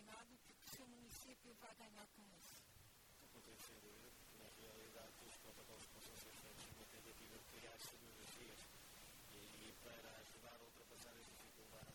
entusiasmado porque o seu município vai ganhar com isso? Não tenho sem dúvida, porque na realidade os protocolos possam ser feitos numa tentativa de criar sinergias e para ajudar a ultrapassar as dificuldades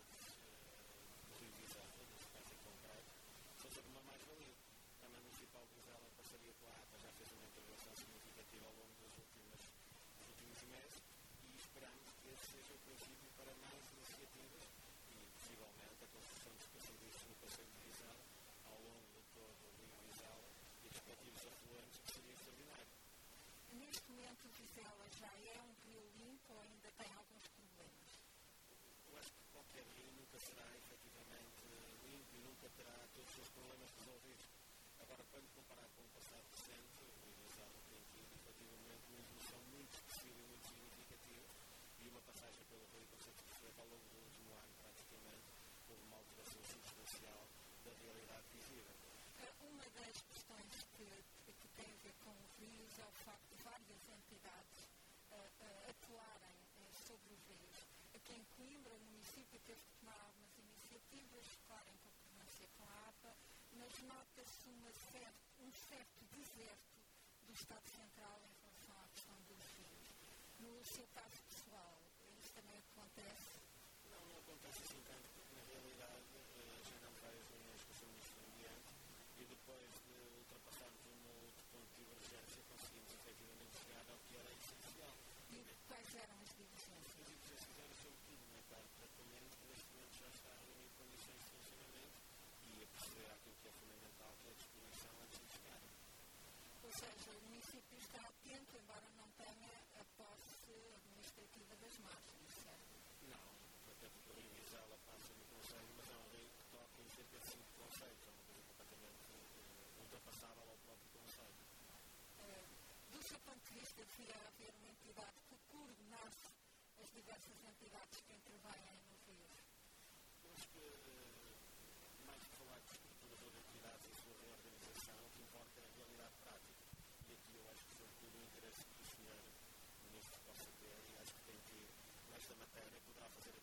do Rio Visela, neste caso em concreto, são sempre uma mais-valia. A Câmara Municipal de Visela, em parceria com a APA, já fez uma intervenção significativa ao longo dos últimos meses e esperamos que esse seja o princípio para mais iniciativas e, possivelmente, a construção de especialistas no Conselho de Visela ao longo de todo o Rio Visela e respectivos afluentes, que seria extraordinário. Neste momento, Visela já é um rio limpo ou ainda tem alguns problemas? Eu acho que qualquer rio nunca será efetivamente limpo e nunca terá todos os seus problemas resolvidos. Agora, quando comparar com o passado recente, o Rio Visela tem tido efetivamente uma evolução muito expressiva e muito significativa e uma passagem pelo Rio Conceito de Freitas ao longo do último ano, praticamente, houve uma alteração substancial da realidade visível. Uma das questões que tem a ver com os rios é o facto de várias entidades atuarem sobre os rios. Aqui em Coimbra, o município teve que tomar algumas iniciativas, claro, em concordância com a APA, mas nota-se um certo deserto do Estado Central em relação à questão dos rios. No seu caso pessoal, isso também acontece? Não acontece assim tanto, porque na realidade agendamos várias reuniões com o Ministro do Ambiente e depois de ultrapassarmos um ou outro ponto de divergência conseguimos efetivamente chegar ao que era essencial. E quais eram as divergências? As divergências eram sobretudo na parte do tratamento, que neste momento já está a reunir condições de funcionamento e a perceber aquilo que é fundamental, que é a disposição antes de chegar. Ou seja, o município está atento, embora não tenha a posse administrativa das margens, certo? Não, até porque o Rio Visela passa no Conselho, mas é um rio que toca em cerca de 5 conselhos, é uma coisa completamente ultrapassável ao próprio Conselho. Do seu ponto de vista, devia haver uma entidade que coordenasse as diversas entidades que intervêm no rio? Eu acho que, mais que falar de estruturas ou de entidades e a sua reorganização, o que importa é a realidade prática. E aqui eu acho que, sobretudo, o interesse que o Sr. Ministro possa ter, e acho que tem tido nesta matéria, poderá fazer